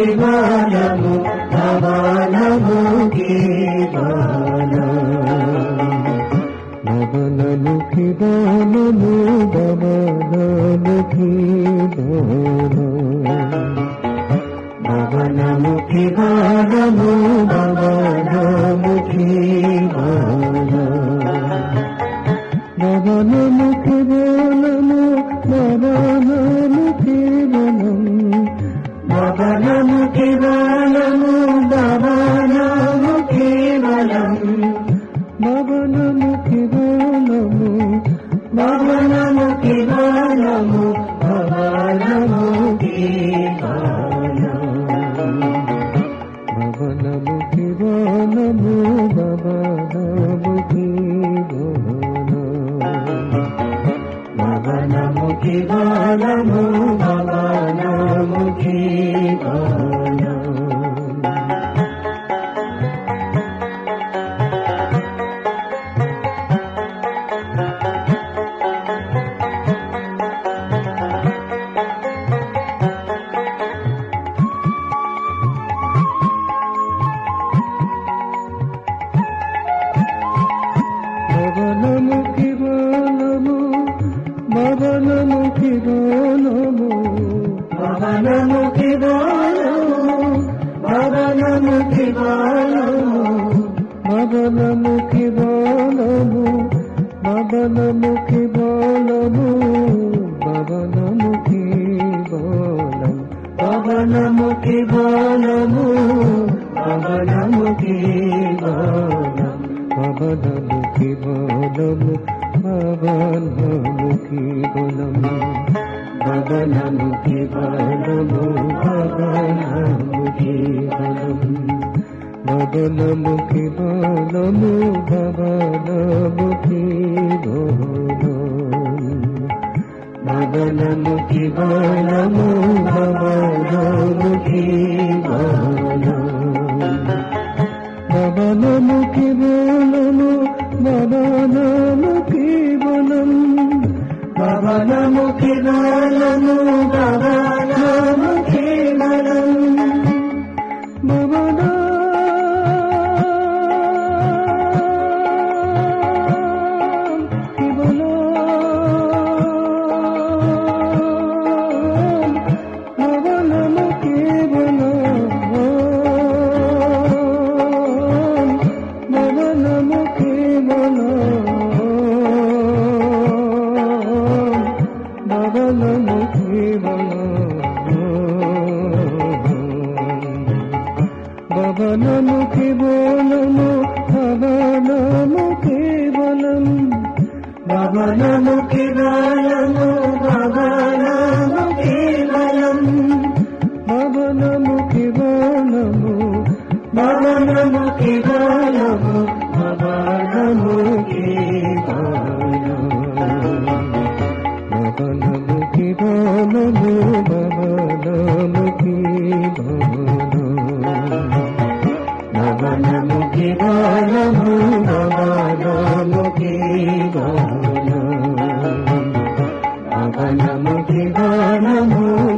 గానము భవనముఖి భవనముఖి గానము భవనముఖి భవనముఖి గానము భవనముఖి భవనముఖి గానము భవనముఖి భవనముఖి గానము భవనముఖి భవనముఖి గానము భవనముఖి గానము భవనముఖి భవనముఖి గానము భవనముఖి భవనముఖి గానము భవనముఖి భవనముఖి గానము భవనముఖి గానము భవనముఖి గానము భవనముఖి గానము భవనముఖి గానము భవనముఖి గానము భవనముఖి గానము భవనముఖి గానము భవనముఖి గానము భవనముఖి గానము భవనముఖి గానము భవనముఖి గానము భవనముఖి గానము భవనముఖి గానము భవనముఖి భవనముఖి గానము భవనముఖి భవనముఖి గానము భవనముఖి భవనముఖి గానము భవనముఖి భవనముఖి బోలము భవనముఖి బలం భవనముఖి గానము భవనముఖి బలం భవనముఖి గానము భవనముఖి గానము భవనముఖి భవనముఖి గానము భవనముఖి భవనముఖి గానము భవనముఖి భవనముఖి గానము